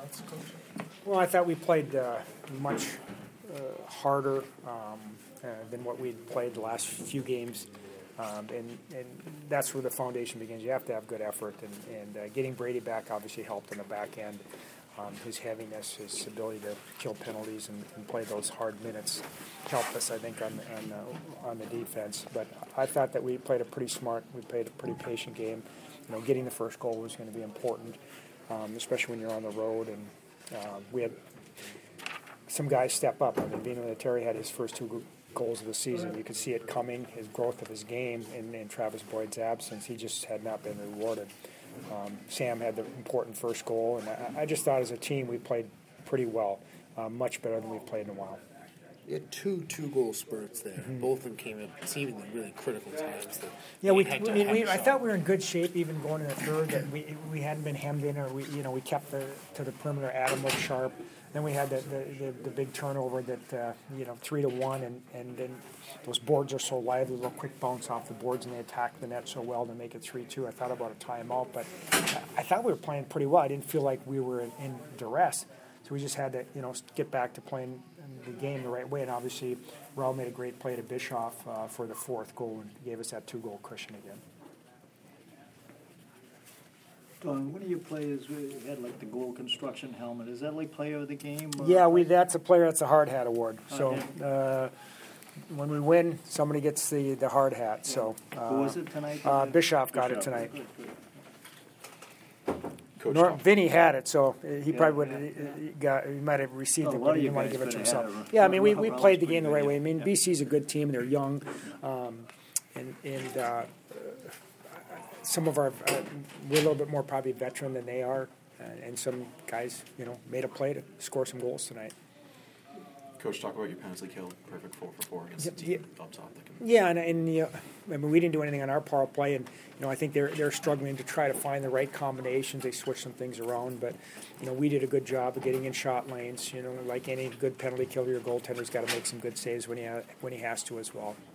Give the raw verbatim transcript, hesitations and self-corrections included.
thoughts, Coach? Well, I thought we played uh, much uh, harder um, uh, than what we'd played the last few games. Um, and, and that's where the foundation begins. You have to have good effort, and, and uh, getting Brady back obviously helped in the back end. Um, his heaviness, his ability to kill penalties and, and play those hard minutes helped us, I think, on on, uh, on the defense. But I thought that we played a pretty smart, we played a pretty patient game. You know, getting the first goal was going to be important, um, especially when you're on the road. And uh, we had some guys step up. I mean, Vino Terry had his first two goals of the season. You could see it coming, his growth of his game in, in Travis Boyd's absence. He just had not been rewarded. Um, Sam had the important first goal, and I, I just thought as a team we played pretty well, uh, much better than we've played in a while. You had two two-goal spurts there. Mm-hmm. Both of them came at seemingly really critical times. That yeah, we. I mean, we, I thought we were in good shape even going in the third. That we we hadn't been hemmed in, or we you know we kept the to the perimeter. Adam looked sharp. Then we had the the, the, the big turnover that uh, you know three to one, and, and then those boards are so lively, little quick bounce off the boards, and they attack the net so well to make it three two. I thought about a timeout, but I thought we were playing pretty well. I didn't feel like we were in, in duress, so we just had to you know get back to playing the game the right way. And obviously, Raul made a great play to Bischoff uh, for the fourth goal and gave us that two goal cushion again. Don, one of your players had like the goal construction helmet. Is that like player of the game? Or? Yeah, we that's a player that's a hard hat award. So uh, when we win, somebody gets the, the hard hat. Yeah. So uh, who was it tonight? Uh, Bischoff got Bischoff. it tonight. Good, good. Coach Nor- Vinny had it, so he yeah, probably would have yeah. got. He might have received oh, it, but he didn't want to give it to himself. It. Yeah, I mean, we, we played the game the right way. I mean, yeah. B C's a good team. They're young, um, and and uh, some of our uh, we're a little bit more probably veteran than they are, uh, and some guys, you know, made a play to score some goals tonight. Coach, talk about your penalty kill, perfect four for four against yeah, the team. Yeah, thumbs up. Can... yeah and, and you know, I mean, we didn't do anything on our power play, and you know, I think they're they're struggling to try to find the right combinations. They switched some things around, but you know, we did a good job of getting in shot lanes. You know, like any good penalty killer, your goaltender's got to make some good saves when he ha- when he has to as well.